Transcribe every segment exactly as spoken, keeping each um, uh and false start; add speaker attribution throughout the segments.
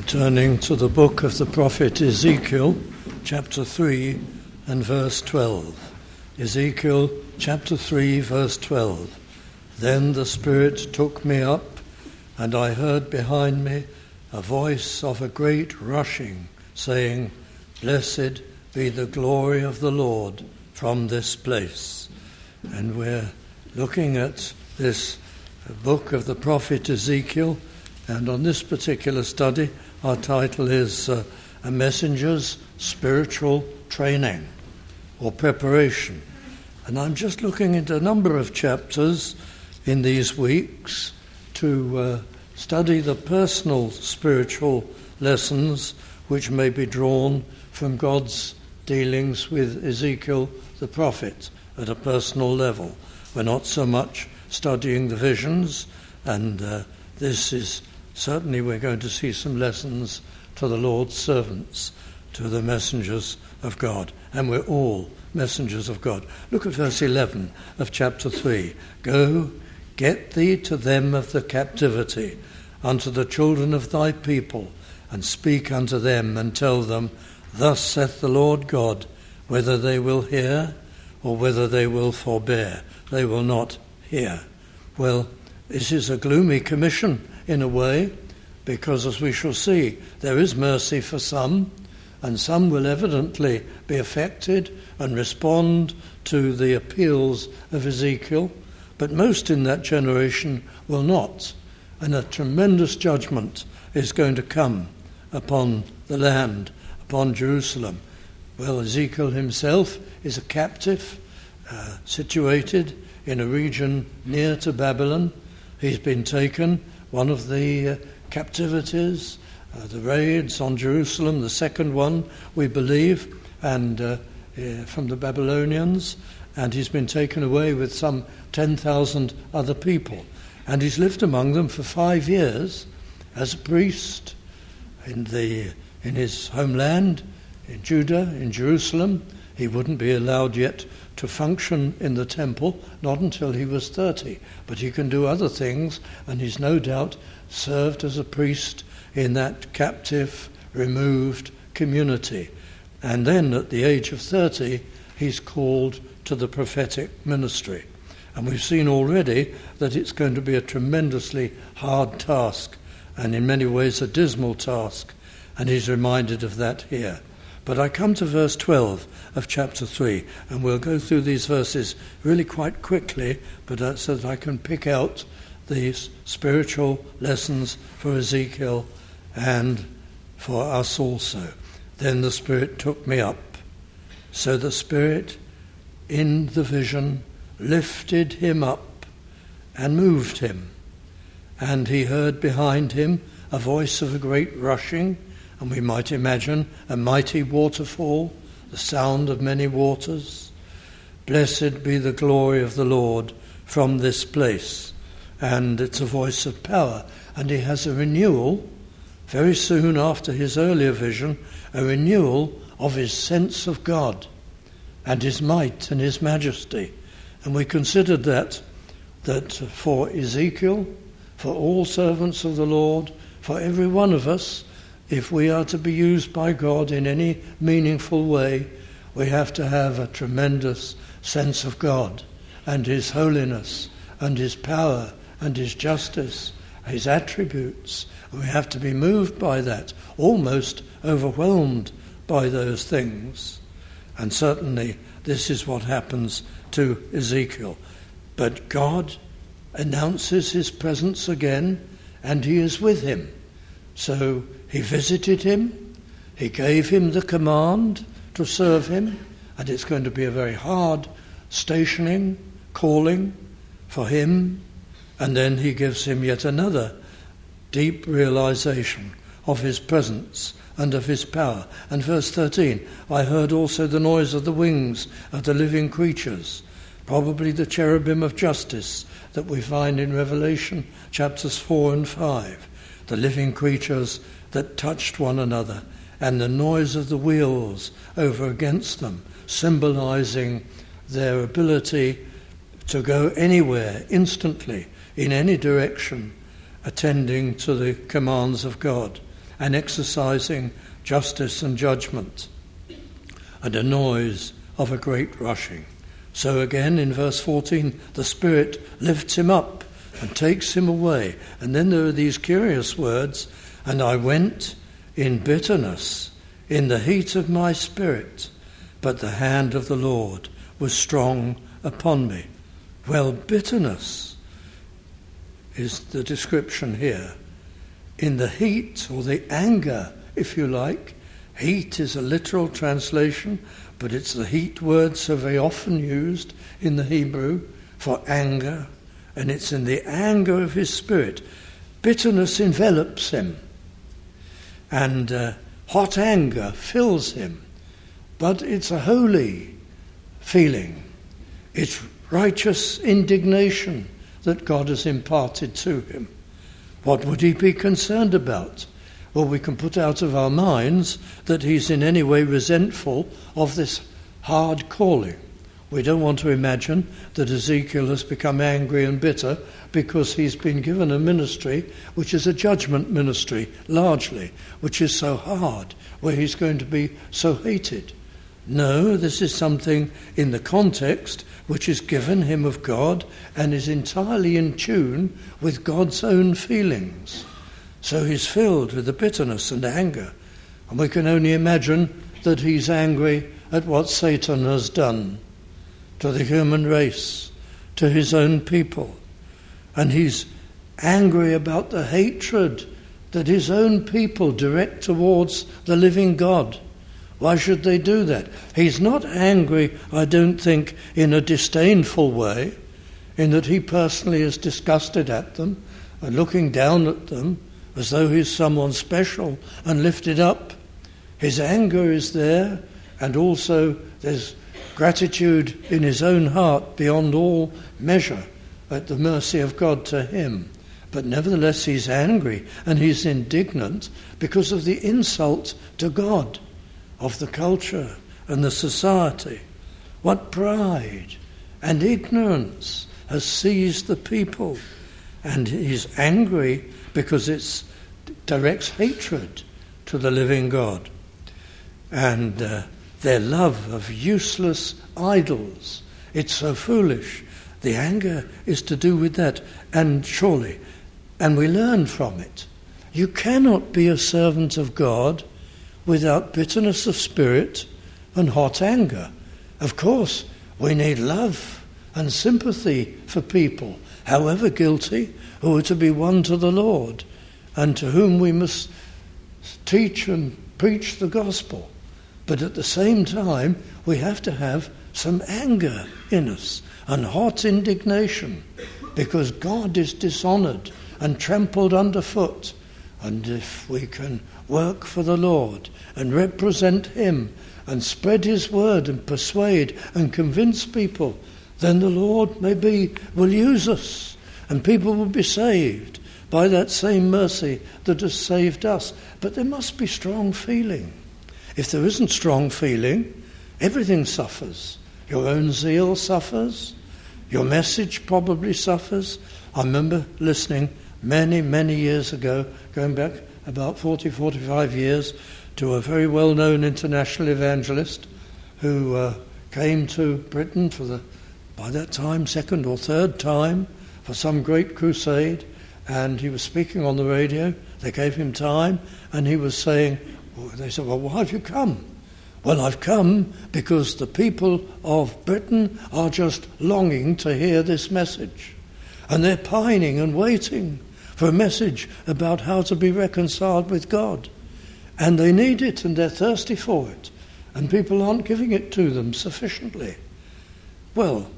Speaker 1: Turning to the book of the prophet Ezekiel, chapter three and verse twelve. Ezekiel chapter three, verse twelve. Then the Spirit took me up, and I heard behind me a voice of a great rushing, saying, Blessed be the glory of the Lord from this place. And we're looking at this book of the prophet Ezekiel, and on this particular study, our title is uh, A Messenger's Spiritual Training or Preparation. And I'm just looking at a number of chapters in these weeks to uh, study the personal spiritual lessons which may be drawn from God's dealings with Ezekiel the prophet at a personal level. We're not so much studying the visions, and uh, this is certainly we're going to see some lessons to the Lord's servants, to the messengers of God. And we're all messengers of God. Look at verse eleven of chapter three. Go, get thee to them of the captivity, unto the children of thy people, and speak unto them, and tell them, Thus saith the Lord God, whether they will hear, or whether they will forbear. They will not hear. Well, this is a gloomy commission, in a way, because as we shall see, there is mercy for some, and some will evidently be affected and respond to the appeals of Ezekiel, but most in that generation will not, and a tremendous judgment is going to come upon the land, upon Jerusalem. Well, Ezekiel himself is a captive, uh, situated in a region near to Babylon. He's been taken, one of the uh, captivities, uh, the raids on Jerusalem, the second one, we believe, and uh, uh, from the Babylonians, and he's been taken away with some ten thousand other people. And he's lived among them for five years as a priest in the in his homeland, in Judah, in Jerusalem. He wouldn't be allowed yet to function in the temple, not until he was thirty. But he can do other things, and he's no doubt served as a priest in that captive, removed community. And then at the age of thirty, he's called to the prophetic ministry. And we've seen already that it's going to be a tremendously hard task, and in many ways a dismal task. And he's reminded of that here. But I come to verse twelve of chapter three, and we'll go through these verses really quite quickly, but uh, so that I can pick out these spiritual lessons for Ezekiel and for us also. Then the Spirit took me up. So the Spirit in the vision lifted him up and moved him. And he heard behind him a voice of a great rushing, and we might imagine a mighty waterfall, the sound of many waters. Blessed be the glory of the Lord from this place. And it's a voice of power. And he has a renewal, very soon after his earlier vision, a renewal of his sense of God and his might and his majesty. And we considered that, that for Ezekiel, for all servants of the Lord, for every one of us, if we are to be used by God in any meaningful way, we have to have a tremendous sense of God and his holiness and his power and his justice, his attributes. And we have to be moved by that, almost overwhelmed by those things. And certainly this is what happens to Ezekiel. But God announces his presence again, and he is with him. So he visited him, he gave him the command to serve him, and it's going to be a very hard stationing, calling for him, and then he gives him yet another deep realization of his presence and of his power. And verse thirteen, I heard also the noise of the wings of the living creatures, probably the cherubim of justice that we find in Revelation chapters four and five, the living creatures that touched one another, and the noise of the wheels over against them, symbolizing their ability to go anywhere instantly, in any direction, attending to the commands of God. and exercising justice and judgment, and a noise of a great rushing. So again in verse fourteen, the Spirit lifts him up and takes him away. And then there are these curious words, and I went in bitterness, in the heat of my spirit, but the hand of the Lord was strong upon me. Well, bitterness is the description here. In the heat, or the anger, if you like. Heat is a literal translation, but it's the heat word so very often used in the Hebrew for anger, and it's in the anger of his spirit. Bitterness envelops him, and uh, hot anger fills him, but it's a holy feeling. It's righteous indignation that God has imparted to him. What would he be concerned about? Well, we can put out of our minds that he's in any way resentful of this hard calling. We don't want to imagine that Ezekiel has become angry and bitter because he's been given a ministry which is a judgment ministry, largely, which is so hard, where he's going to be so hated. No, this is something in the context which is given him of God and is entirely in tune with God's own feelings. So he's filled with the bitterness and anger. And we can only imagine that he's angry at what Satan has done to the human race, to his own people. And he's angry about the hatred that his own people direct towards the living God. Why should they do that? He's not angry, I don't think, in a disdainful way, in that he personally is disgusted at them and looking down at them as though he's someone special and lifted up. His anger is there, and also there's gratitude in his own heart beyond all measure at the mercy of God to him. But nevertheless he's angry and he's indignant because of the insult to God of the culture and the society. What pride and ignorance has seized the people, and he's angry because it directs hatred to the living God, and uh, their love of useless idols. It's so foolish. The anger is to do with that, and surely, and we learn from it. You cannot be a servant of God without bitterness of spirit and hot anger. Of course, we need love and sympathy for people, however guilty, who are to be won to the Lord, and to whom we must teach and preach the gospel. But at the same time, we have to have some anger in us and hot indignation, because God is dishonoured and trampled underfoot. And if we can work for the Lord and represent him and spread his word and persuade and convince people, then the Lord maybe will use us and people will be saved by that same mercy that has saved us. But there must be strong feeling. If there isn't strong feeling, everything suffers. Your own zeal suffers. Your message probably suffers. I remember listening many, many years ago, going back about forty, forty-five years, to a very well-known international evangelist who uh, came to Britain for the, by that time, second or third time, for some great crusade, and he was speaking on the radio. They gave him time, and he was saying, they said, well, why have you come? Well, I've come because the people of Britain are just longing to hear this message. And they're pining and waiting for a message about how to be reconciled with God. And they need it, and they're thirsty for it. And people aren't giving it to them sufficiently. Well,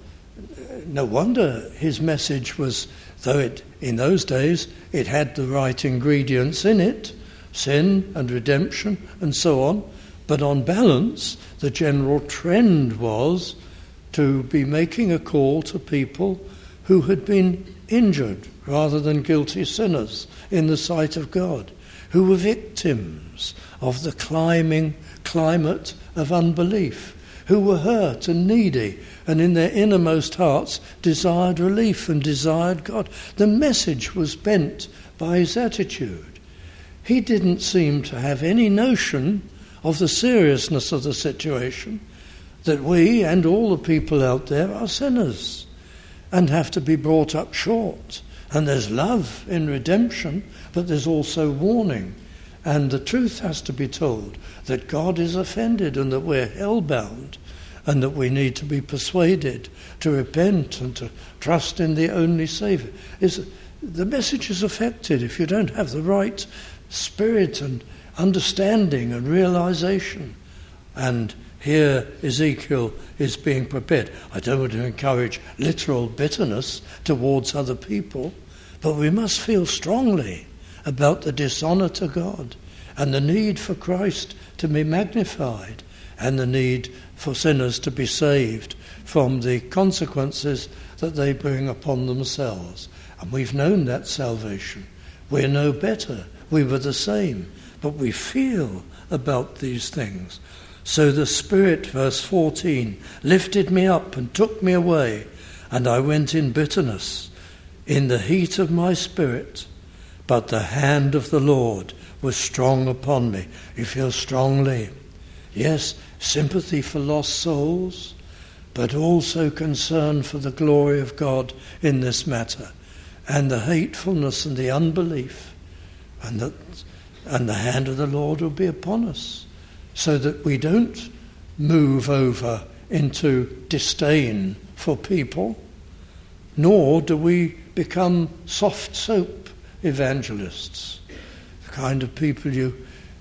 Speaker 1: no wonder his message was, though it in those days it had the right ingredients in it, sin and redemption and so on, but on balance the general trend was to be making a call to people who had been injured rather than guilty sinners in the sight of God, who were victims of the climbing climate of unbelief, who were hurt and needy and in their innermost hearts desired relief and desired God. The message was bent by his attitude. he didn't seem to have any notion of the seriousness of the situation, that we and all the people out there are sinners and have to be brought up short. And there's love in redemption, but there's also warning. And the truth has to be told, that God is offended and that we're hell-bound and that we need to be persuaded to repent and to trust in the only Saviour. Is the message is affected if you don't have the right spirit and understanding and realization. And here Ezekiel is being prepared. I don't want to encourage literal bitterness towards other people, but we must feel strongly about the dishonour to God and the need for Christ to be magnified and the need for sinners to be saved from the consequences that they bring upon themselves. And we've known that salvation. We're no better. We were the same. But we feel about these things. So the Spirit, verse fourteen, lifted me up and took me away, and I went in bitterness, in the heat of my spirit. But the hand of the Lord was strong upon me. You feel strongly. Yes, sympathy for lost souls, but also concern for the glory of God in this matter, and the hatefulness and the unbelief, and that, and the hand of the Lord will be upon us, so that we don't move over into disdain for people, nor do we become soft soap evangelists, the kind of people you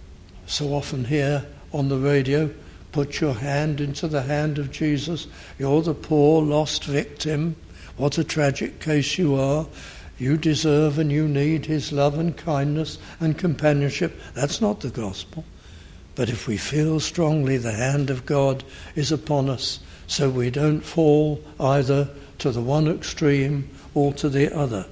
Speaker 1: so often hear on the radio. Put your hand into the hand of Jesus. You're the poor lost victim. What a tragic case you are. You deserve and you need his love and kindness and companionship. That's not the gospel. But if we feel strongly the hand of God is upon us, so we don't fall either to the one extreme or to the other.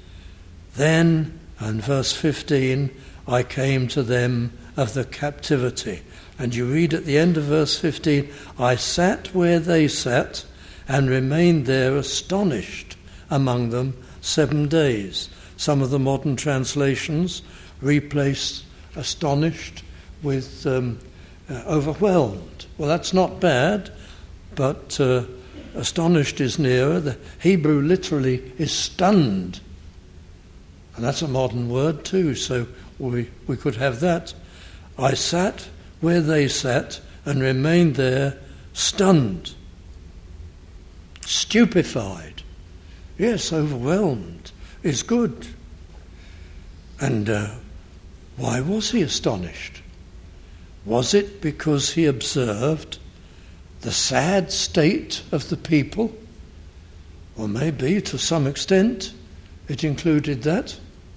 Speaker 1: Then, and verse fifteen, I came to them of the captivity. And you read at the end of verse fifteen, I sat where they sat and remained there astonished among them seven days. Some of the modern translations replace astonished with um, uh, overwhelmed. Well, that's not bad, but uh, astonished is nearer. The Hebrew literally is stunned. And that's a modern word too, so we, we could have that. I sat where they sat and remained there stunned, stupefied. Yes, overwhelmed is good. And uh, why was he astonished? Was it because he observed the sad state of the people? Or maybe, to some extent, it included that.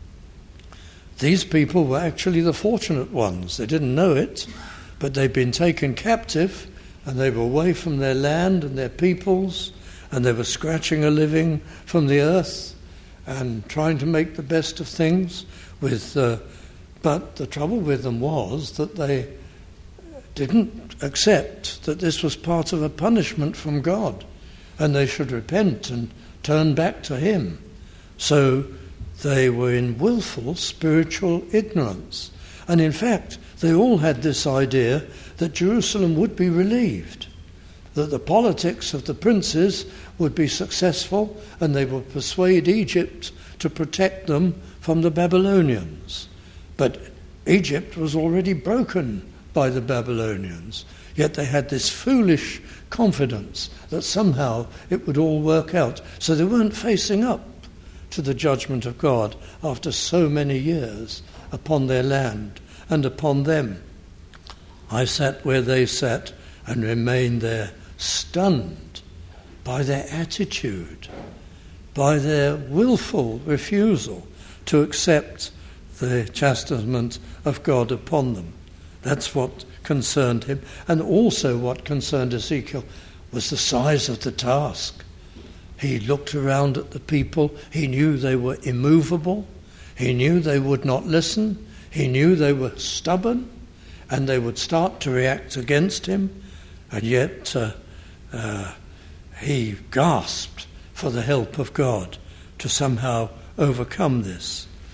Speaker 1: These people were actually the fortunate ones. They didn't know it, but they'd been taken captive, and they were away from their land and their peoples, and they were scratching a living from the earth and trying to make the best of things. With, uh, but the trouble with them was that they didn't accept that this was part of a punishment from God, and they should repent and turn back to him. So they were in willful spiritual ignorance. And in fact, they all had this idea that Jerusalem would be relieved, that the politics of the princes would be successful, and they would persuade Egypt to protect them from the Babylonians. But Egypt was already broken by the Babylonians, yet they had this foolish confidence that somehow it would all work out. So they weren't facing up to the judgment of God after so many years upon their land and upon them. I sat where they sat and remained there stunned by their attitude, by their willful refusal to accept the chastisement of God upon them. That's what concerned him. And also what concerned Ezekiel was the size of the task. He looked around at the people. He knew they were immovable. He knew they would not listen. He knew they were stubborn, and they would start to react against him. And yet uh, uh, he gasped for the help of God to somehow overcome this.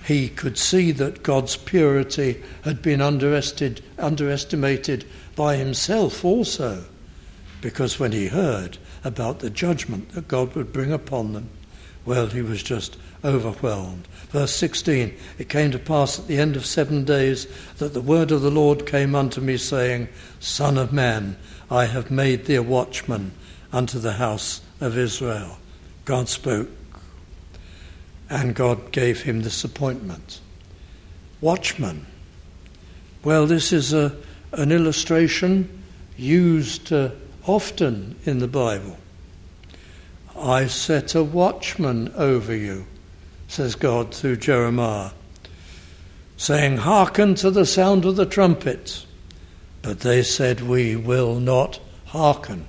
Speaker 1: he could see that God's purity had been underestimated, underestimated by himself also, because when he heard about the judgment that God would bring upon them, well, he was just overwhelmed. Verse sixteen, it came to pass at the end of seven days that the word of the Lord came unto me, saying, Son of man, I have made thee a watchman unto the house of Israel. God spoke, and God gave him this appointment. Watchman. Well, this is a, an illustration used uh, often in the Bible. I set a watchman over you, says God through Jeremiah, saying, hearken to the sound of the trumpet. But they said, we will not hearken.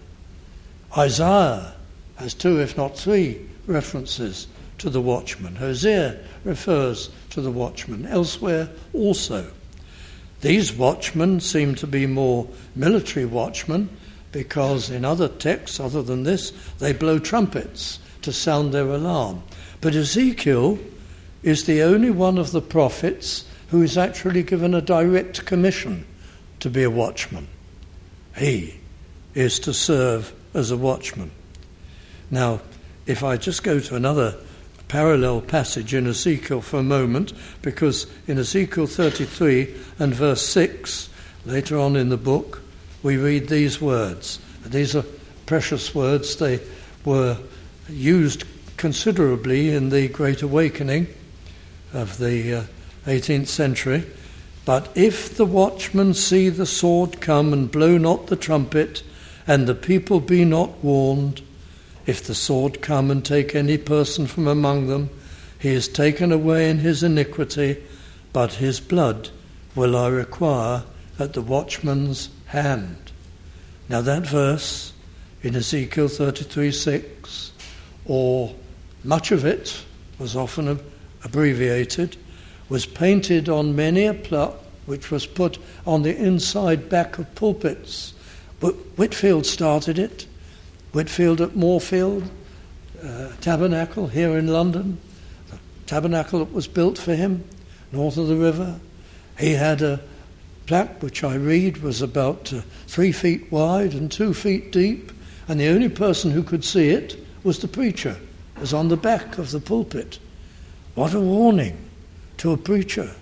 Speaker 1: Isaiah has two, if not three, references to the watchman. Hosea refers to the watchman. Elsewhere also. These watchmen seem to be more military watchmen, because in other texts other than this, they blow trumpets to sound their alarm. But Ezekiel is the only one of the prophets who is actually given a direct commission to be a watchman. He is to serve as a watchman. Now, if I just go to another parallel passage in Ezekiel for a moment, because in Ezekiel thirty-three and verse six, later on in the book, we read these words. These are precious words. They were used considerably in the Great Awakening of the uh, eighteenth century. But if the watchman see the sword come and blow not the trumpet, and the people be not warned, if the sword come and take any person from among them, he is taken away in his iniquity, but his blood will I require at the watchman's hand. Now that verse in Ezekiel thirty-three six, or much of it was often abbreviated, was painted on many a plaque which was put on the inside back of pulpits. But Whitefield started it. Whitefield at Moorfield uh, Tabernacle here in London, the tabernacle that was built for him north of the river. He had a plaque which I read was about uh, three feet wide and two feet deep, and the only person who could see it was the preacher. It was on the back of the pulpit. What a warning to a preacher.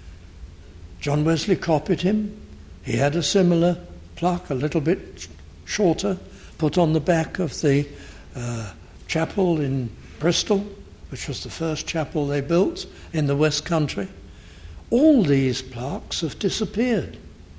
Speaker 1: John Wesley copied him. He had a similar plaque, a little bit shorter, put on the back of the uh, chapel in Bristol, which was the first chapel they built in the West Country. All these plaques have disappeared.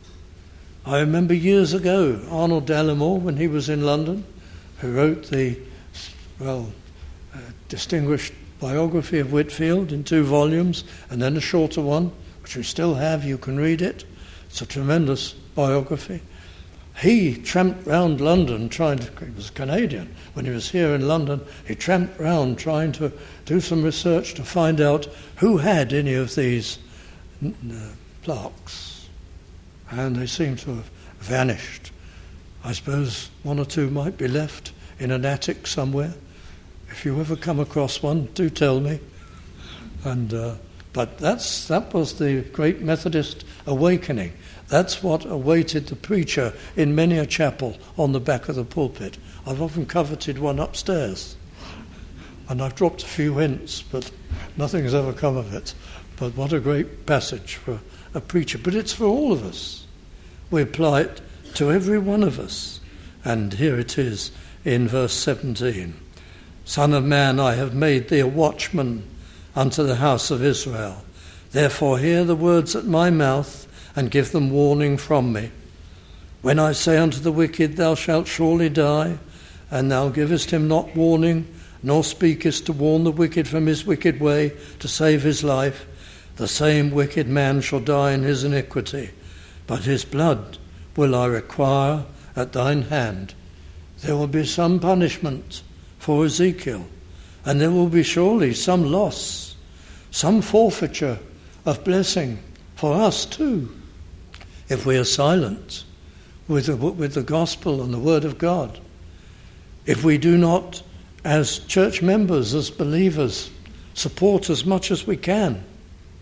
Speaker 1: I remember years ago, Arnold Dallimore, when he was in London, who wrote the, well, uh, distinguished biography of Whitefield in two volumes, and then a shorter one, which we still have, you can read it. It's a tremendous biography. He tramped round London trying to, he was Canadian, when he was here in London, he tramped round trying to do some research to find out who had any of these uh, plaques. And they seem to have vanished. I suppose one or two might be left in an attic somewhere. If you ever come across one, do tell me. And uh, but that's that was the great Methodist awakening. That's what awaited the preacher in many a chapel on the back of the pulpit. I've often coveted one upstairs, and I've dropped a few hints, but nothing's ever come of it. But what a great passage for a preacher. But it's for all of us. We apply it to every one of us. And here it is in verse seventeen. Son of man, I have made thee a watchman unto the house of Israel. Therefore hear the words at my mouth, and give them warning from me. When I say unto the wicked, thou shalt surely die, and thou givest him not warning, nor speakest to warn the wicked from his wicked way, to save his life, the same wicked man shall die in his iniquity, but his blood will I require at thine hand. There will be some punishment for Ezekiel, and there will be surely some loss, some forfeiture of blessing for us too, if we are silent with the, with the gospel and the word of God. If we do not, as church members, as believers, support as much as we can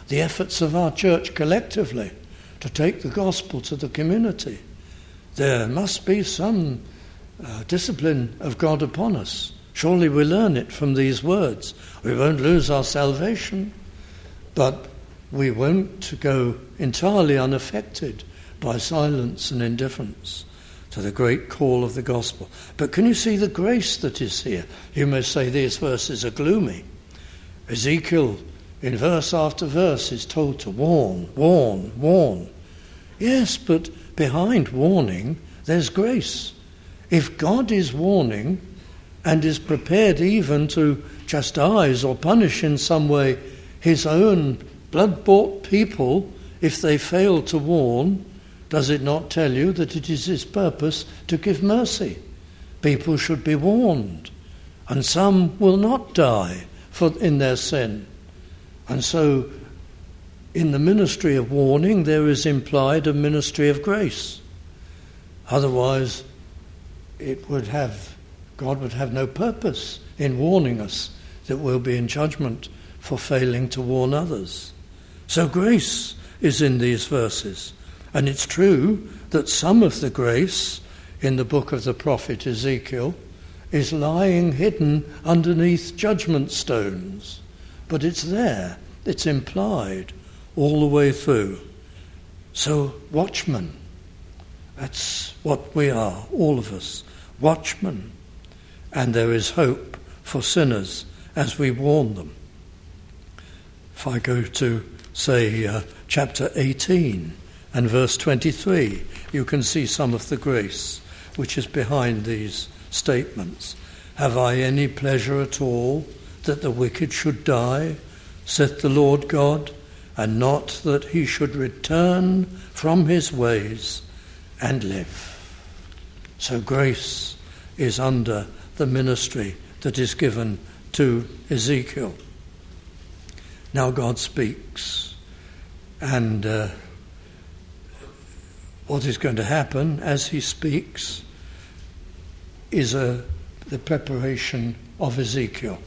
Speaker 1: the efforts of our church collectively to take the gospel to the community. There must be some uh, discipline of God upon us. Surely we learn it from these words. We won't lose our salvation, but we won't go entirely unaffected by silence and indifference to the great call of the gospel. But can you see the grace that is here? You may say these verses are gloomy. Ezekiel, in verse after verse, is told to warn, warn, warn. Yes, but behind warning, there's grace. If God is warning and is prepared even to chastise or punish in some way his own blood-bought people if they fail to warn, does it not tell you that it is his purpose to give mercy? People should be warned, and some will not die for in their sin. And so in the ministry of warning there is implied a ministry of grace. Otherwise it would have God would have no purpose in warning us that we'll be in judgment for failing to warn others. So grace is in these verses. And it's true that some of the grace in the book of the prophet Ezekiel is lying hidden underneath judgment stones. But it's there, it's implied all the way through. So watchmen, that's what we are, all of us, watchmen. And there is hope for sinners as we warn them. If I go to, say, uh, chapter eighteen and verse twenty-three, you can see some of the grace which is behind these statements. Have I any pleasure at all that the wicked should die, saith the Lord God, and not that he should return from his ways and live? So grace is under the ministry that is given to Ezekiel. Now God speaks, and uh, what is going to happen as he speaks is a, the preparation of Ezekiel.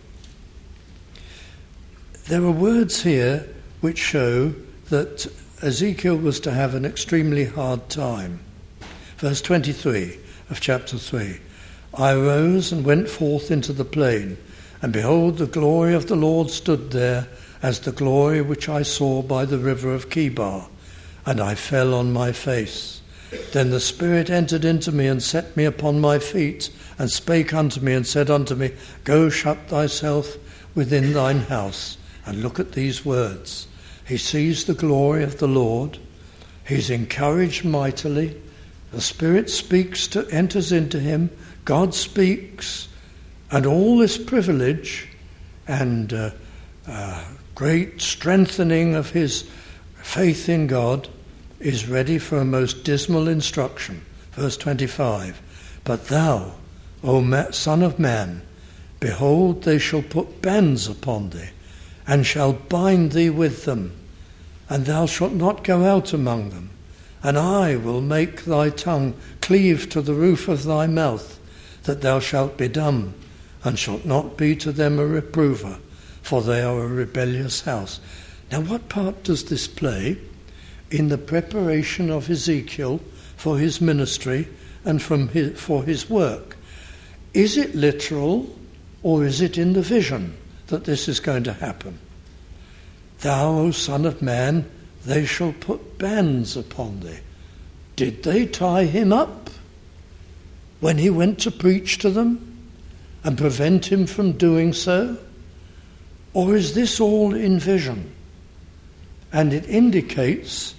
Speaker 1: There are words here which show that Ezekiel was to have an extremely hard time. Verse twenty-three of chapter three. I arose and went forth into the plain, and behold, the glory of the Lord stood there, as the glory which I saw by the river of Chebar, and I fell on my face. Then the Spirit entered into me, and set me upon my feet, and spake unto me, and said unto me, Go shut thyself within thine house. And look at these words. He sees the glory of the Lord. He's encouraged mightily. The Spirit speaks to, enters into him. God speaks, and all this privilege and uh, uh, great strengthening of his faith in God is ready for a most dismal instruction. Verse twenty-five, But thou, O ma- Son of man, behold, they shall put bands upon thee, and shall bind thee with them, and thou shalt not go out among them. And I will make thy tongue cleave to the roof of thy mouth, that thou shalt be dumb, and shalt not be to them a reprover, for they are a rebellious house. Now what part does this play in the preparation of Ezekiel for his ministry and from his, for his work? Is it literal, or is it in the vision that this is going to happen? Thou, O Son of Man, they shall put bands upon thee. Did they tie him up when he went to preach to them and prevent him from doing so? Or is this all in vision? And it indicates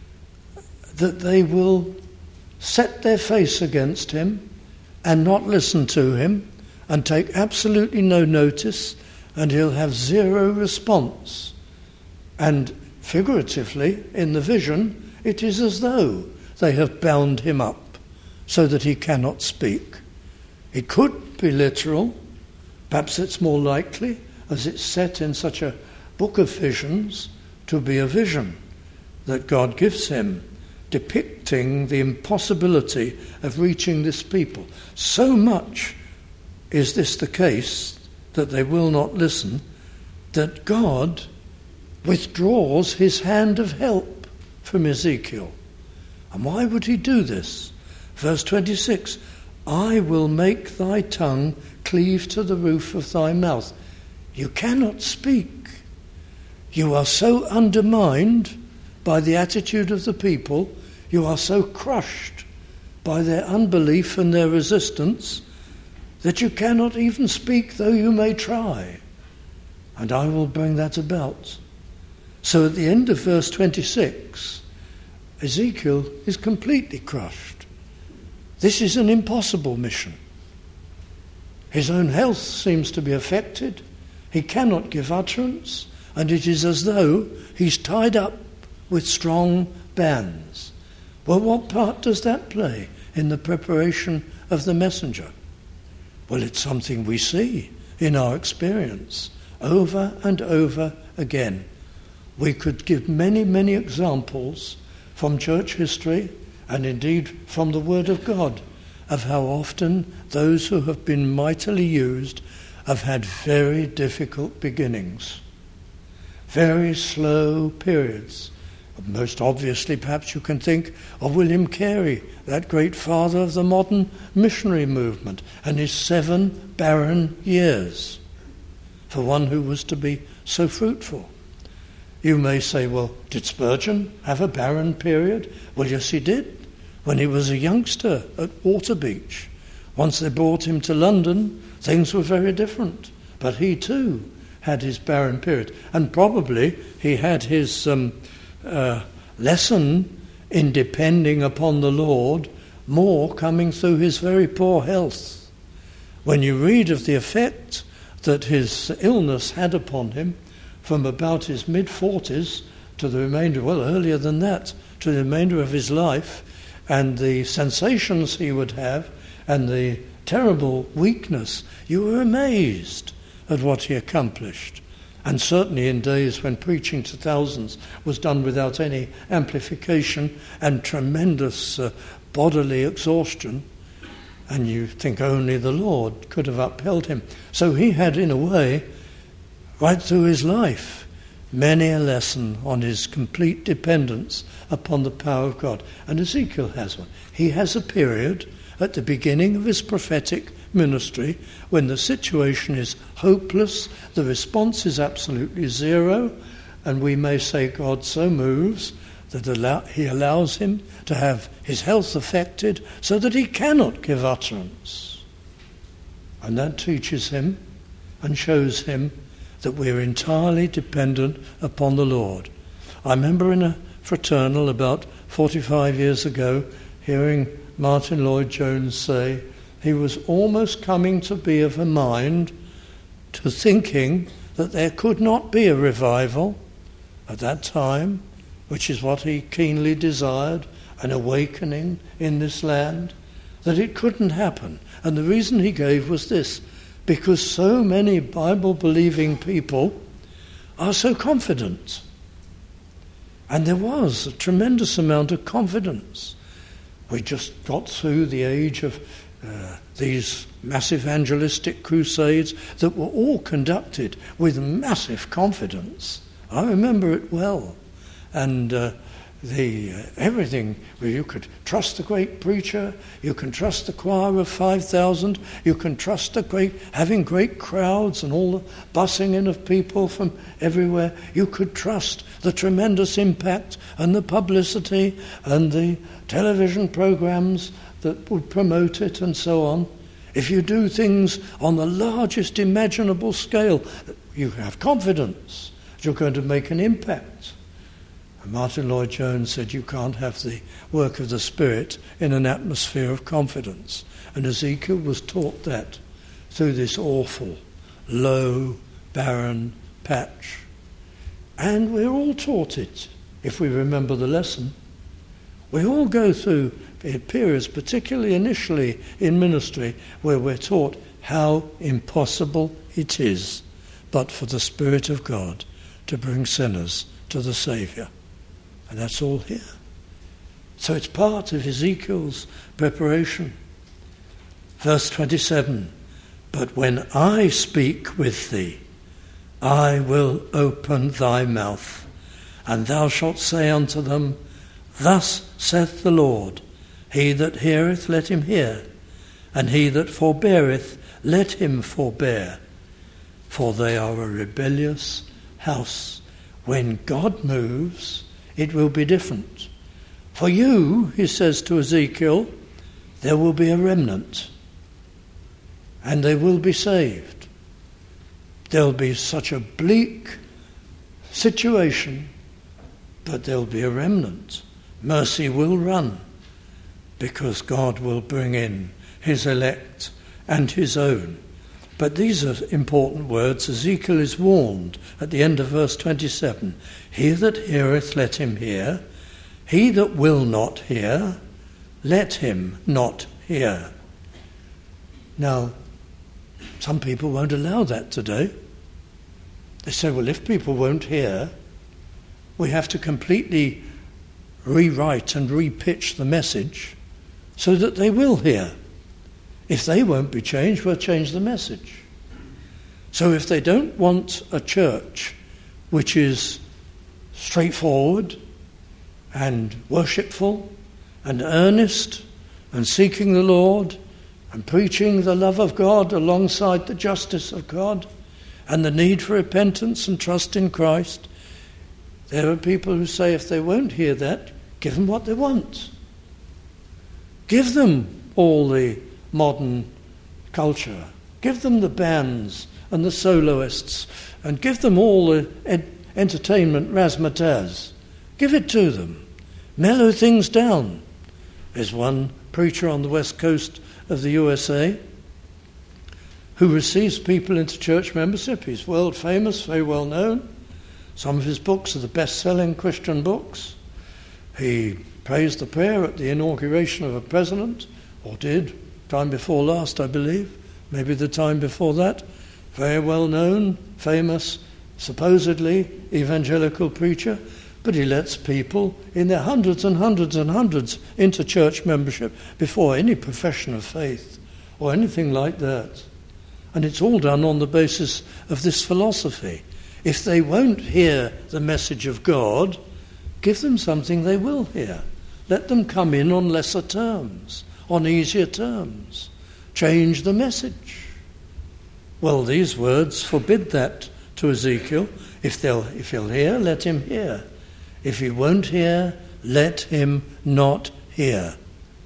Speaker 1: that they will set their face against him and not listen to him and take absolutely no notice, and he'll have zero response. And figuratively, in the vision, it is as though they have bound him up so that he cannot speak. It could be literal. Perhaps it's more likely, as it's set in such a book of visions, to be a vision that God gives him, depicting the impossibility of reaching this people. So much is this the case that they will not listen, that God withdraws his hand of help from Ezekiel. And why would he do this? Verse twenty-six, I will make thy tongue cleave to the roof of thy mouth. You cannot speak. You are so undermined by the attitude of the people. You are so crushed by their unbelief and their resistance that you cannot even speak, though you may try. And I will bring that about. So at the end of verse twenty-six, Ezekiel is completely crushed. This is an impossible mission. His own health seems to be affected. He cannot give utterance, and it is as though he's tied up with strong bands. Well, what part does that play in the preparation of the messenger? Well, it's something we see in our experience over and over again. We could give many, many examples from church history and indeed from the Word of God of how often those who have been mightily used have had very difficult beginnings, very slow periods. Most obviously, perhaps you can think of William Carey, that great father of the modern missionary movement, and his seven barren years for one who was to be so fruitful. You may say, well, did Spurgeon have a barren period? Well, yes, he did. When he was a youngster at Waterbeach. Once they brought him to London, things were very different. But he too had his barren period. And probably he had his um, uh, lesson in depending upon the Lord more coming through his very poor health. When you read of the effect that his illness had upon him from about his mid-forties to the remainder, well, earlier than that, to the remainder of his life, and the sensations he would have, and the terrible weakness, you were amazed at what he accomplished. And certainly in days when preaching to thousands was done without any amplification and tremendous uh, bodily exhaustion, and you think only the Lord could have upheld him. So he had, in a way, right through his life, many a lesson on his complete dependence upon the power of God. And Ezekiel has one. He has a period at the beginning of his prophetic ministry when the situation is hopeless, the response is absolutely zero, and we may say God so moves that allow, he allows him to have his health affected so that he cannot give utterance. And that teaches him and shows him that we're entirely dependent upon the Lord. I remember in a fraternal about forty-five years ago hearing Martin Lloyd-Jones say he was almost coming to be of a mind to thinking that there could not be a revival at that time, which is what he keenly desired, an awakening in this land, that it couldn't happen. And the reason he gave was this: because so many Bible-believing people are so confident. And there was a tremendous amount of confidence. We just got through the age of uh, these massive evangelistic crusades that were all conducted with massive confidence. I remember it well. And uh, the uh, everything, where you could trust the great preacher, you can trust the choir of five thousand, you can trust the great, having great crowds and all the bussing in of people from everywhere. You could trust the tremendous impact and the publicity and the television programs that would promote it and so on. If you do things on the largest imaginable scale, you have confidence that you're going to make an impact. Martin Lloyd-Jones said you can't have the work of the Spirit in an atmosphere of confidence. And Ezekiel was taught that through this awful, low, barren patch. And we're all taught it, if we remember the lesson. We all go through periods, particularly initially in ministry, where we're taught how impossible it is but for the Spirit of God to bring sinners to the Saviour. And that's all here. So it's part of Ezekiel's preparation. Verse twenty-seven, but when I speak with thee, I will open thy mouth, and thou shalt say unto them, Thus saith the Lord, he that heareth, let him hear, and he that forbeareth, let him forbear. For they are a rebellious house. When God moves, it will be different. For you, he says to Ezekiel, there will be a remnant, and they will be saved. There'll be such a bleak situation, but there'll be a remnant. Mercy will run, because God will bring in his elect and his own. But these are important words. Ezekiel is warned at the end of verse twenty-seven. He that heareth, let him hear. He that will not hear, let him not hear. Now, some people won't allow that today. They say, well, if people won't hear, we have to completely rewrite and repitch the message so that they will hear. If they won't be changed, we'll change the message. So if they don't want a church which is straightforward and worshipful and earnest and seeking the Lord and preaching the love of God alongside the justice of God and the need for repentance and trust in Christ, there are people who say if they won't hear that, give them what they want. Give them all the modern culture. Give them the bands and the soloists, and give them all the ed- entertainment razzmatazz. Give it to them. Mellow things down. There's one preacher on the west coast of the U S A who receives people into church membership. He's world famous, very well known. Some of his books are the best-selling Christian books. He prays the prayer at the inauguration of a president, or did, time before last, I believe, maybe the time before that. Very well known, famous, supposedly evangelical preacher, but he lets people in their hundreds and hundreds and hundreds into church membership before any profession of faith or anything like that. And it's all done on the basis of this philosophy. If they won't hear the message of God, give them something they will hear. Let them come in on lesser terms, on easier terms. Change the message. Well, these words forbid that to Ezekiel. If they'll, if he'll hear, let him hear. If he won't hear, let him not hear.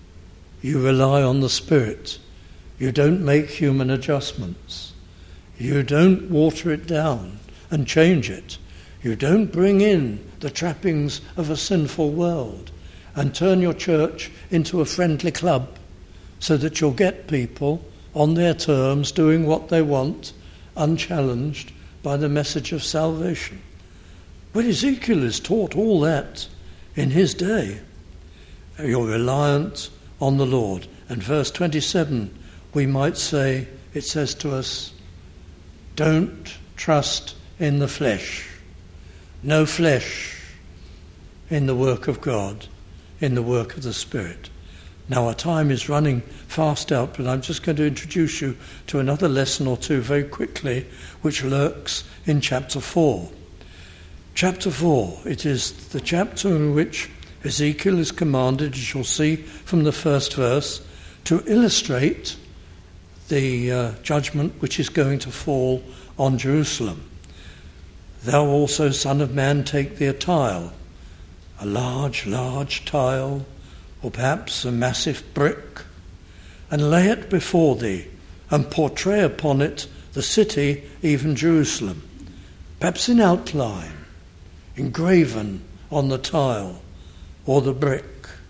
Speaker 1: You rely on the Spirit. You don't make human adjustments. You don't water it down and change it. You don't bring in the trappings of a sinful world and turn your church into a friendly club so that you'll get people on their terms doing what they want, unchallenged by the message of salvation. But Ezekiel is taught all that in his day. You're reliant on the Lord. And verse twenty-seven, we might say, it says to us, don't trust in the flesh. No flesh in the work of God, in the work of the Spirit. Now our time is running fast out, but I'm just going to introduce you to another lesson or two very quickly, which lurks in chapter four. Chapter four, it is the chapter in which Ezekiel is commanded, as you'll see from the first verse, to illustrate the uh, judgment which is going to fall on Jerusalem. Thou also, son of man, take thee a tile, a large, large tile, or perhaps a massive brick, and lay it before thee, and portray upon it the city, even Jerusalem, perhaps in outline, engraven on the tile or the brick.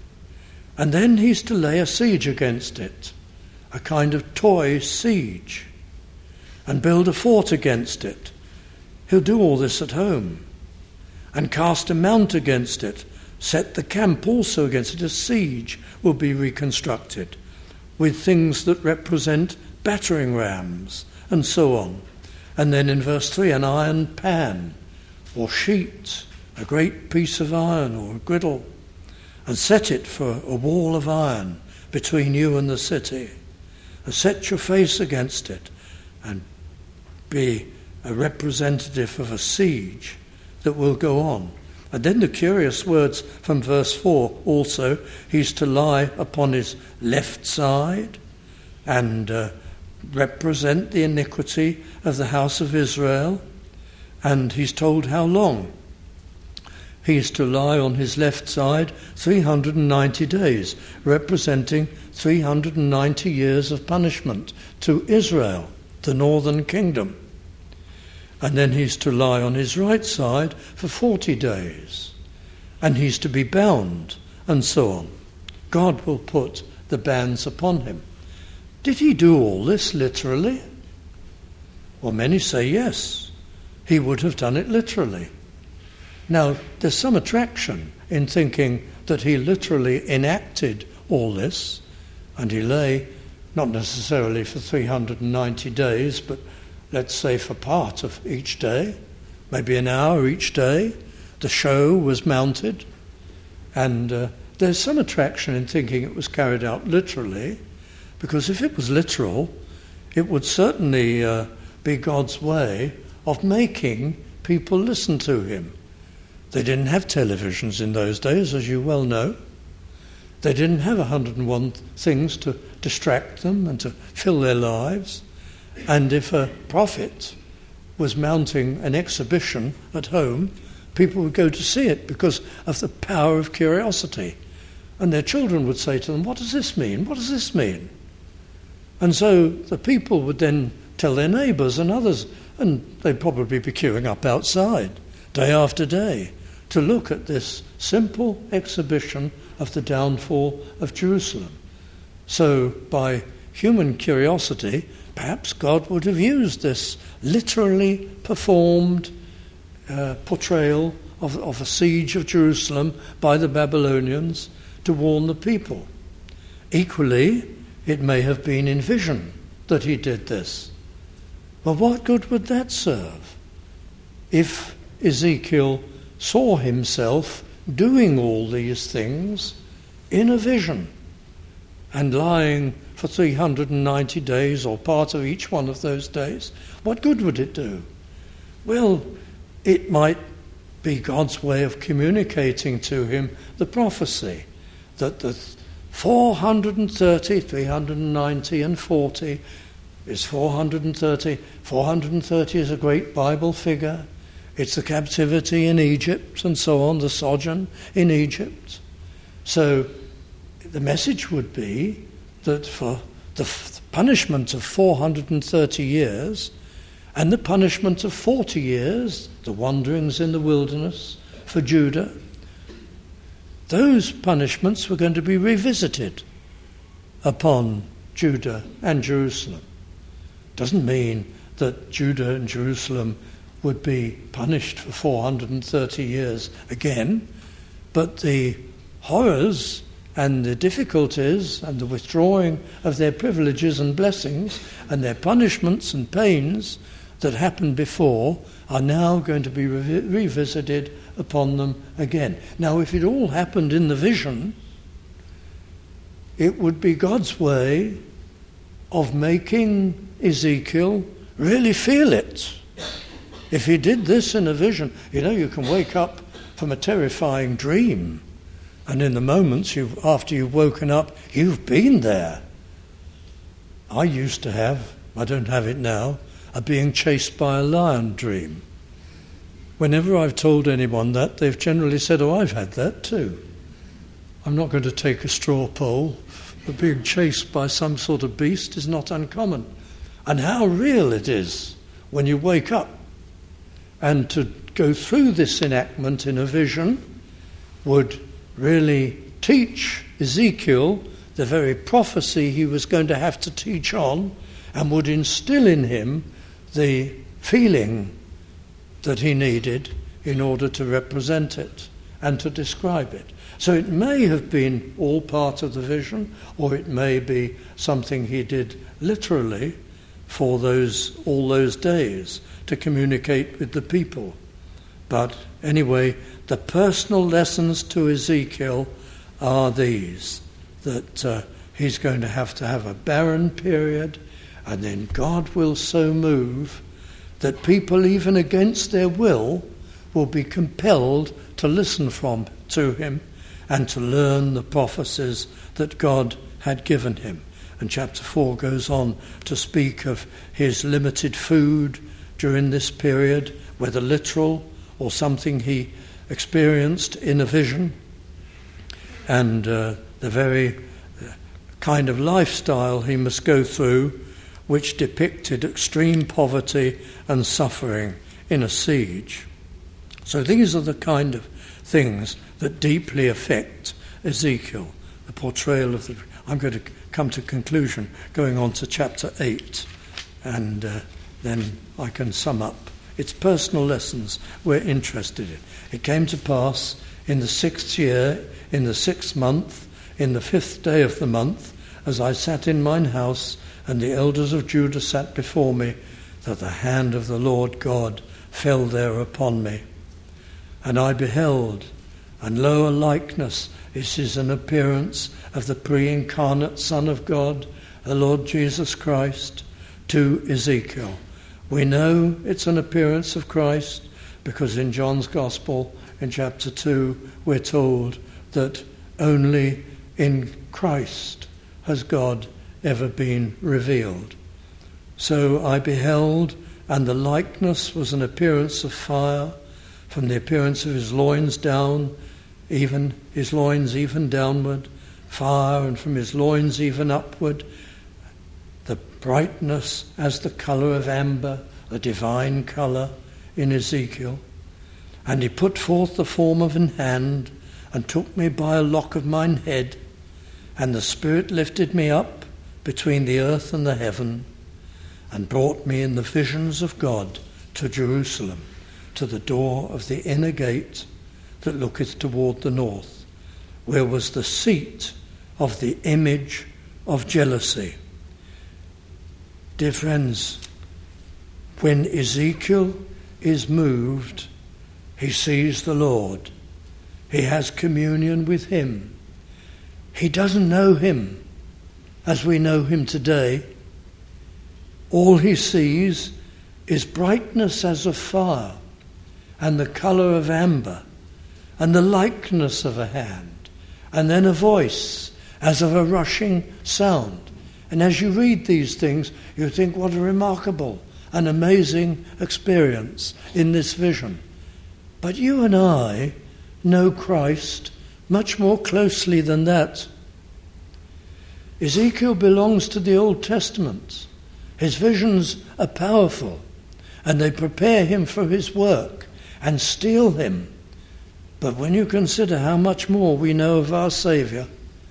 Speaker 1: And then he's to lay a siege against it, a kind of toy siege, and build a fort against it. He'll do all this at home, and cast a mount against it, set the camp also against it. A siege will be reconstructed with things that represent battering rams and so on. And then in verse three, an iron pan or sheet, a great piece of iron or a griddle, and set it for a wall of iron between you and the city, and set your face against it, and be a representative of a siege that will go on. And then the curious words from verse four also, he's to lie upon his left side and uh, represent the iniquity of the house of Israel. And he's told how long. He is to lie on his left side three hundred ninety days, representing three hundred ninety years of punishment to Israel, the northern kingdom. And then he's to lie on his right side for forty days. And he's to be bound, and so on. God will put the bands upon him. Did he do all this literally? Well, many say yes. He would have done it literally. Now, there's some attraction in thinking that he literally enacted all this, and he lay, not necessarily for three hundred ninety days, but let's say for part of each day, maybe an hour each day. The show was mounted, and uh, there's some attraction in thinking it was carried out literally, because if it was literal, it would certainly uh, be God's way of making people listen to him. They didn't have televisions in those days, as you well know. They didn't have one hundred and one things to distract them and to fill their lives. And if a prophet was mounting an exhibition at home, people would go to see it because of the power of curiosity. And their children would say to them, "What does this mean? What does this mean?" And so the people would then tell their neighbours and others, and they'd probably be queuing up outside day after day to look at this simple exhibition of the downfall of Jerusalem. So by human curiosity, perhaps God would have used this literally performed uh, portrayal of, of a siege of Jerusalem by the Babylonians to warn the people. Equally, it may have been in vision that he did this. Well, what good would that serve if Ezekiel saw himself doing all these things in a vision and lying for three hundred ninety days or part of each one of those days? What good would it do? Well, it might be God's way of communicating to him the prophecy that the four hundred thirty, three hundred ninety and forty is four hundred thirty. four hundred thirty is a great Bible figure. It's the captivity in Egypt and so on, the sojourn in Egypt. So the message would be that for the f- punishment of four hundred thirty years and the punishment of forty years, the wanderings in the wilderness for Judah, those punishments were going to be revisited upon Judah and Jerusalem. Doesn't mean that Judah and Jerusalem would be punished for four hundred thirty years again, but the horrors and the difficulties and the withdrawing of their privileges and blessings and their punishments and pains that happened before are now going to be re- revisited upon them again. Now, if it all happened in the vision, it would be God's way of making Ezekiel really feel it. If he did this in a vision, you know, you can wake up from a terrifying dream, and in the moments you after you've woken up, you've been there. I used to have, I don't have it now, a being chased by a lion dream. Whenever I've told anyone that, they've generally said, "Oh, I've had that too." I'm not going to take a straw poll, but being chased by some sort of beast is not uncommon. And how real it is when you wake up. And to go through this enactment in a vision would really teach Ezekiel the very prophecy he was going to have to teach on, and would instill in him the feeling that he needed in order to represent it and to describe it. So it may have been all part of the vision, or it may be something he did literally for those all those days to communicate with the people. But anyway, the personal lessons to Ezekiel are these, that uh, he's going to have to have a barren period, and then God will so move that people, even against their will, will be compelled to listen from to him and to learn the prophecies that God had given him. And chapter four goes on to speak of his limited food during this period, whether literal or something he experienced in a vision, and uh, the very kind of lifestyle he must go through, which depicted extreme poverty and suffering in a siege. So these are the kind of things that deeply affect Ezekiel, the portrayal of the... I'm going to come to conclusion, going on to chapter eight, and uh, then I can sum up. It's personal lessons we're interested in. It came to pass in the sixth year, in the sixth month, in the fifth day of the month, as I sat in mine house, and the elders of Judah sat before me, that the hand of the Lord God fell there upon me. And I beheld, and lo, a likeness, this is an appearance of the pre-incarnate Son of God, the Lord Jesus Christ, to Ezekiel. We know it's an appearance of Christ because in John's Gospel, in chapter two, we're told that only in Christ has God ever been revealed. So I beheld, and the likeness was an appearance of fire, from the appearance of his loins down, even his loins even downward, fire, and from his loins even upward, the brightness as the colour of amber, a divine colour in Ezekiel. And he put forth the form of an hand, and took me by a lock of mine head, and the Spirit lifted me up between the earth and the heaven, and brought me in the visions of God to Jerusalem, to the door of the inner gate that looketh toward the north, where was the seat of the image of jealousy. Dear friends, when Ezekiel is moved, he sees the Lord. He has communion with him. He doesn't know him as we know him today. All he sees is brightness as of fire, and the colour of amber, and the likeness of a hand, and then a voice as of a rushing sound. And as you read these things, you think, what a remarkable and amazing experience in this vision. But you and I know Christ much more closely than that. Ezekiel belongs to the Old Testament. His visions are powerful, and they prepare him for his work and steel him. But when you consider how much more we know of our Saviour,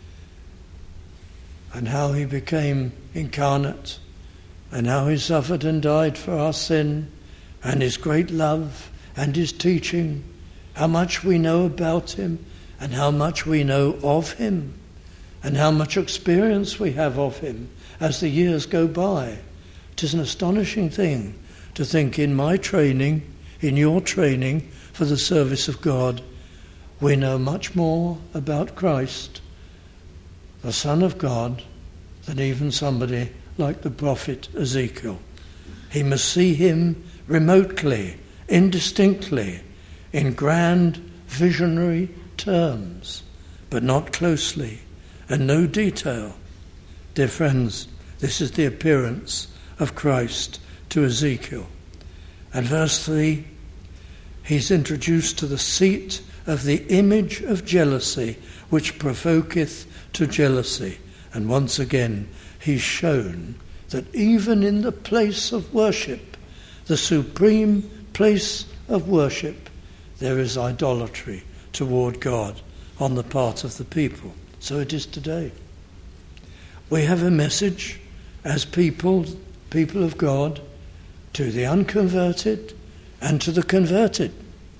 Speaker 1: and how he became incarnate, and how he suffered and died for our sin, and his great love and his teaching, how much we know about him, and how much we know of him, and how much experience we have of him as the years go by. It is an astonishing thing to think in my training, in your training for the service of God, we know much more about Christ, the Son of God, than even somebody like the prophet Ezekiel. He must see him remotely, indistinctly, in grand visionary terms, but not closely, and no detail. Dear friends, this is the appearance of Christ to Ezekiel. And verse three, he's introduced to the seat of the image of jealousy, which provoketh to jealousy. And once again, he's shown that even in the place of worship, the supreme place of worship, there is idolatry toward God on the part of the people. So it is today. We have a message as people, people of God, to the unconverted and to the converted.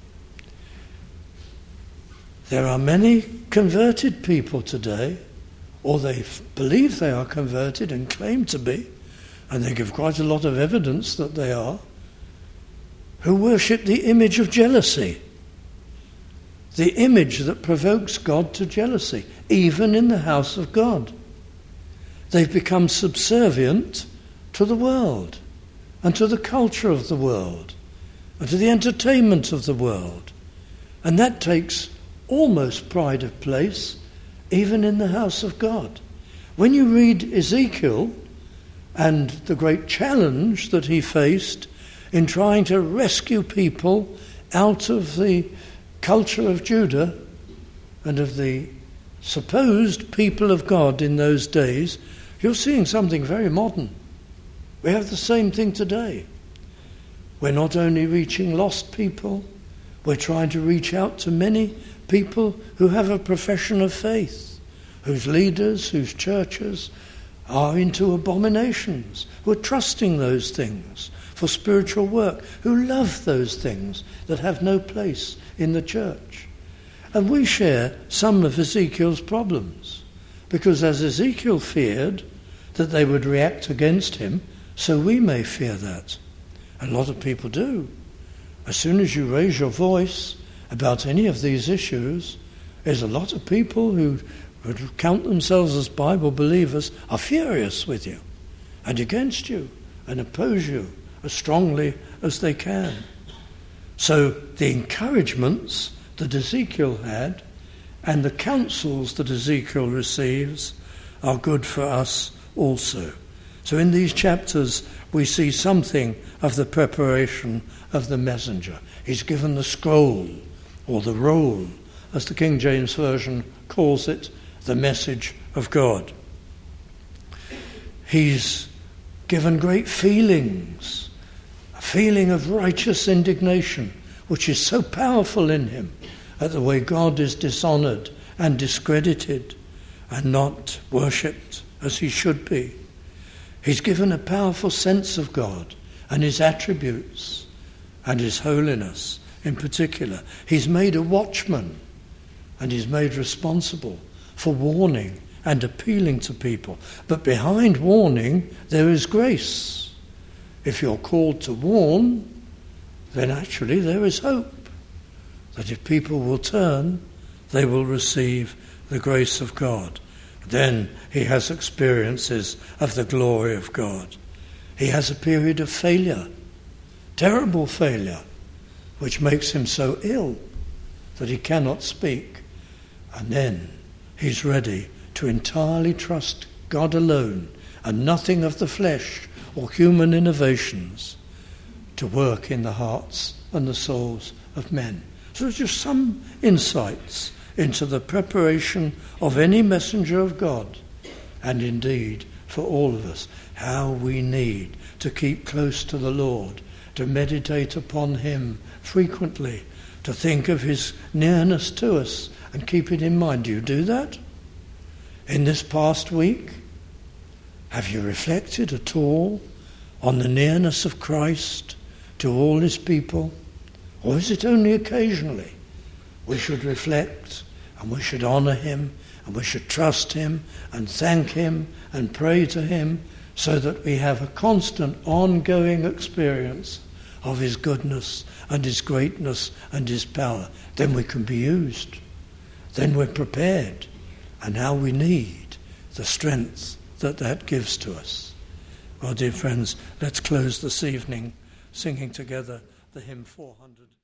Speaker 1: There are many converted people today, or they f- believe they are converted and claim to be, and they give quite a lot of evidence that they are, who worship the image of jealousy, the image that provokes God to jealousy, even in the house of God. They've become subservient to the world. and to the culture of the world and to the entertainment of the world. And that takes almost pride of place even in the house of God. When you read Ezekiel and the great challenge that he faced in trying to rescue people out of the culture of Judah and of the supposed people of God in those days, you're seeing something very modern. We have the same thing today. We're not only reaching lost people, we're trying to reach out to many people who have a profession of faith, whose leaders, whose churches are into abominations, who are trusting those things for spiritual work, who love those things that have no place in the church. And we share some of Ezekiel's problems, because as Ezekiel feared that they would react against him, so we may fear that. A lot of people do. As soon as you raise your voice about any of these issues, there's a lot of people who would count themselves as Bible believers are furious with you and against you and oppose you as strongly as they can. So the encouragements that Ezekiel had and the counsels that Ezekiel receives are good for us also. So in these chapters we see something of the preparation of the messenger. He's given the scroll, or the roll, as the King James Version calls it, the message of God. He's given great feelings, a feeling of righteous indignation, which is so powerful in him, at the way God is dishonoured and discredited and not worshipped as he should be. He's given a powerful sense of God and his attributes and his holiness in particular. He's made a watchman and he's made responsible for warning and appealing to people. But behind warning there is grace. If you're called to warn, then actually there is hope that if people will turn, they will receive the grace of God. Then he has experiences of the glory of God. He has a period of failure, terrible failure, which makes him so ill that he cannot speak. And then he's ready to entirely trust God alone and nothing of the flesh or human innovations to work in the hearts and the souls of men. So just some insights into the preparation of any messenger of God, and indeed for all of us, how we need to keep close to the Lord, to meditate upon him frequently, to think of his nearness to us and keep it in mind. Do you do that? In this past week, have you reflected at all on the nearness of Christ to all his people? Or is it only occasionally? We should reflect and we should honour him and we should trust him and thank him and pray to him so that we have a constant ongoing experience of his goodness and his greatness and his power. Then we can be used. Then we're prepared. And now we need the strength that that gives to us. Well, dear friends, let's close this evening singing together the hymn four hundred.